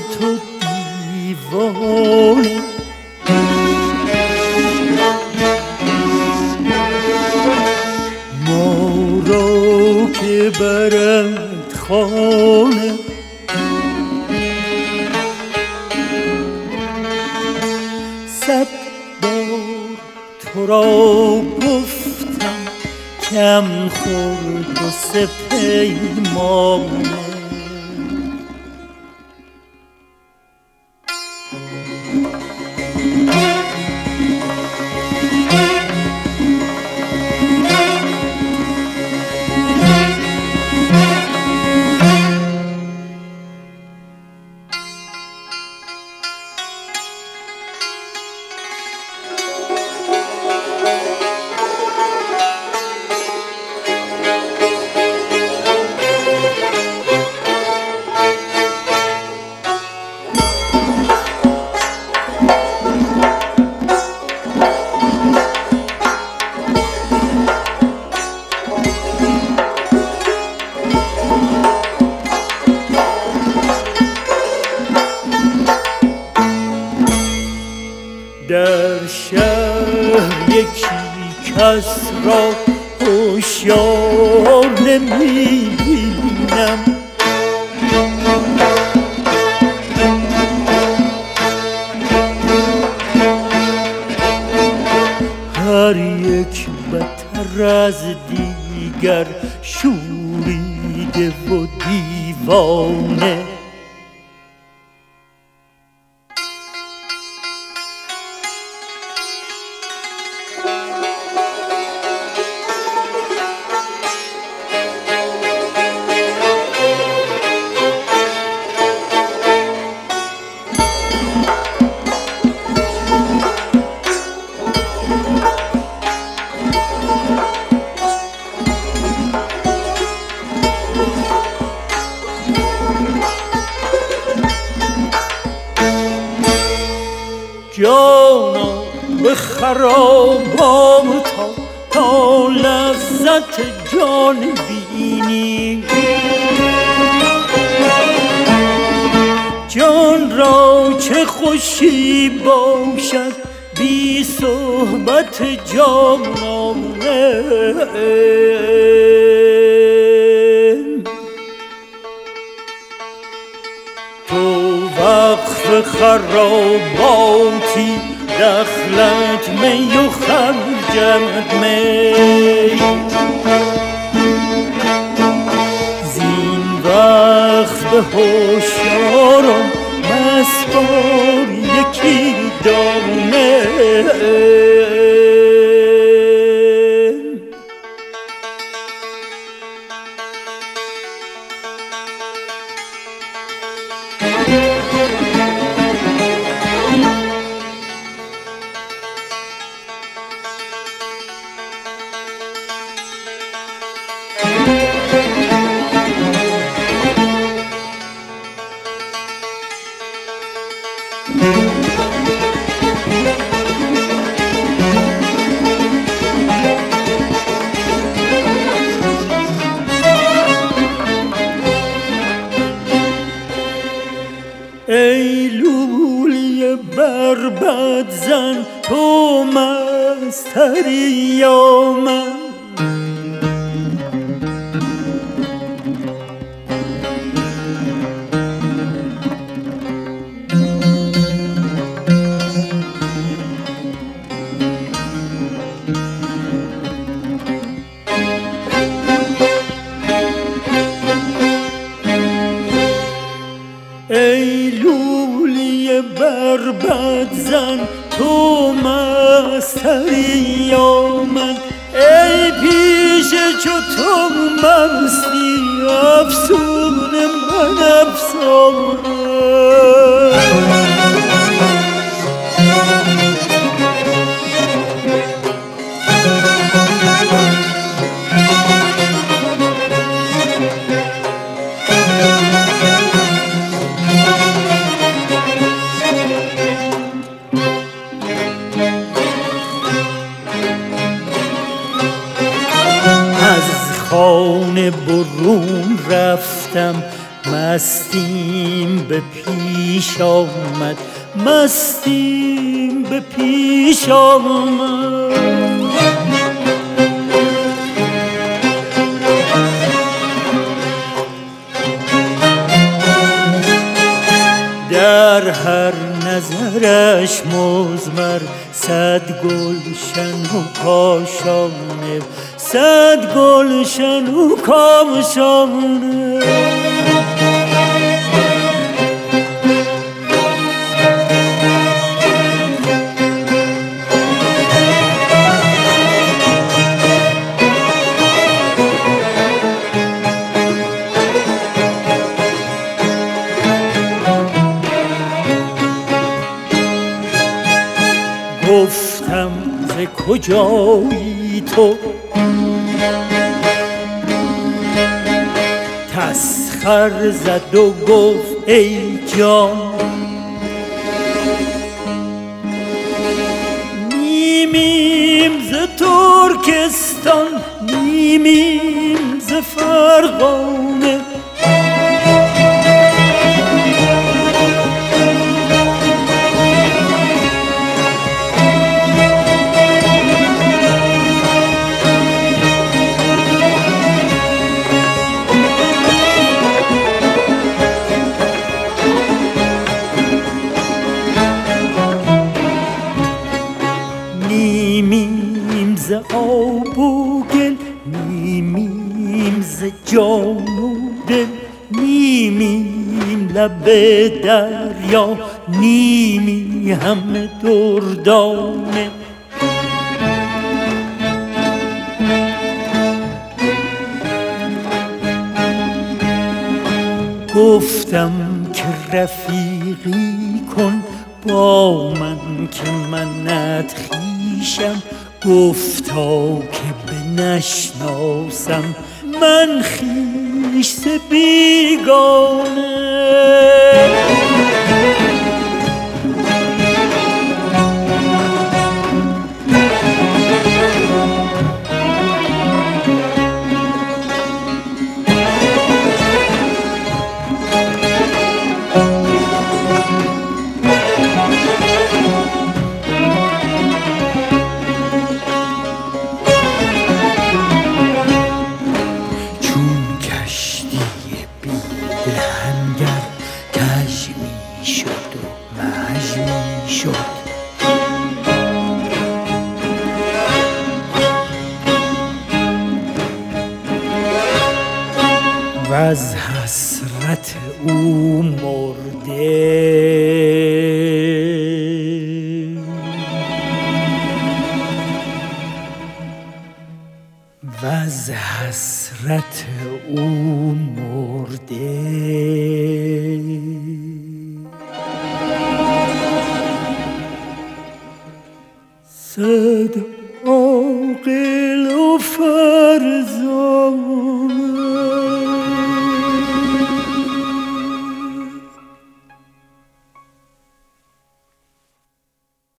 تو دیوانه، ما را که برد خانه. صد بار تو را گفتم کم خورد و سپیمانه. در شهر یکی کس را هوشیار نمی‌بینم، هر یک بتر از دیگر شوریده و دیوانه. جانا به خرابات تا لذت جان بینی، جان را چه خوشی باشد بی صحبت جانانه. تو وقف خراباتی دخلت می و خرجت می، زین وقف به هوشیاران مسپار یکی دانه. ای لولی بربد زن تو مستری یا من، ای لولی بربد زن تو مستری یا من، ای پیش چو تو مستی افسون من افسانه. خانه برون رفتم مستیم به پیش آمد، مستیم به پیش آمد. در هر نظرش مضمر صد گلشن و کاشانه، صد گلشن و کاشانه. گفتم ز کجایی تو، تسخر زد و گفت ای جان، نیمیم ز ترکستان، نیمیم ز فرغانه. نیمیم ز آب و گل، نیمیم ز جان و دل، نیمیم لب دریا، نیمی همه دردانه. گفتم که رفیقی کن با من که منت خویشم، گفتا که بنشناسم من خویش ز بیگانه. وز حسرت او مرده، وز حسرت او مرده. صد عاقل و فرزانه